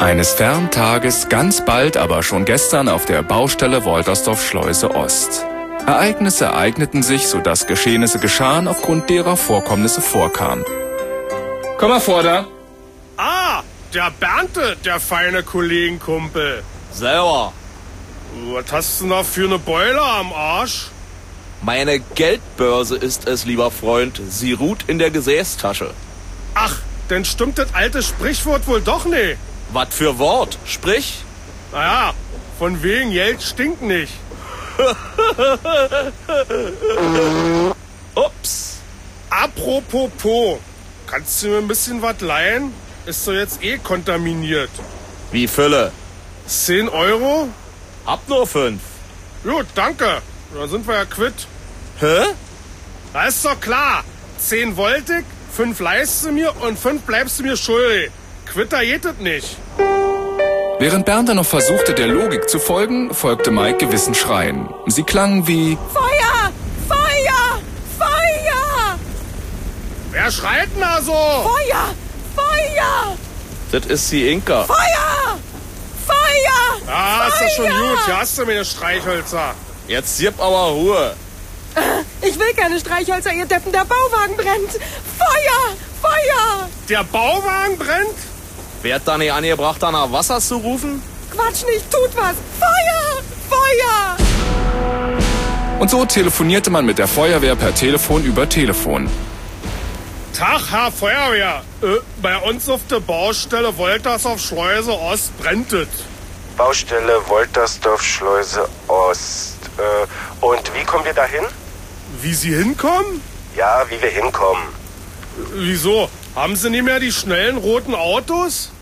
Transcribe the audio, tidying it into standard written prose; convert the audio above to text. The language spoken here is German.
Eines fernen Tages, ganz bald, aber schon gestern auf der Baustelle Woltersdorf-Schleuse Ost. Ereignisse ereigneten sich, sodass Geschehnisse geschahen, aufgrund derer Vorkommnisse vorkamen. Komm mal vor da. Ah, der Bernte, der feine Kollegenkumpel. Selber. Was hast du denn da für eine Beule am Arsch? Meine Geldbörse ist es, lieber Freund. Sie ruht in der Gesäßtasche. Ach, denn stimmt das alte Sprichwort wohl doch nicht. Was für Wort? Sprich. Naja, von wegen Geld stinkt nicht. Ups. Apropos Po, kannst du mir ein bisschen was leihen? Ist doch jetzt eh kontaminiert. Wie Fülle? 10 Euro? Hab nur 5. Gut, danke. Dann sind wir ja quitt. Hä? Da ist doch klar. 10 wollte ich, 5 leihst du mir und 5 bleibst du mir schuldig. Quitter geht es nicht. Während Bernte noch versuchte, der Logik zu folgen, folgte Mike gewissen Schreien. Sie klangen wie... Feuer! Feuer! Feuer! Wer schreit denn da so? Feuer! Feuer! Das ist die Inka. Feuer! Feuer! Ja, ist doch schon Feuer! gut. Hier hast du mir eine Streichhölzer. Jetzt gib aber Ruhe. Ich will keine Streichhölzer, ihr Deppen, der Bauwagen brennt! Feuer! Feuer! Der Bauwagen brennt? Wer hat da nicht angebracht, da nach Wasser zu rufen? Quatsch nicht, tut was! Feuer! Feuer! Und so telefonierte man mit der Feuerwehr per Telefon über Telefon. Tag, Herr Feuerwehr. Bei uns auf der Baustelle Woltersdorf-Schleuse Ost brennt es. Baustelle Woltersdorf-Schleuse Ost. Und wie kommen wir da hin? Wie Sie hinkommen? Ja, wie wir hinkommen. Wieso? Haben Sie nicht mehr die schnellen roten Autos?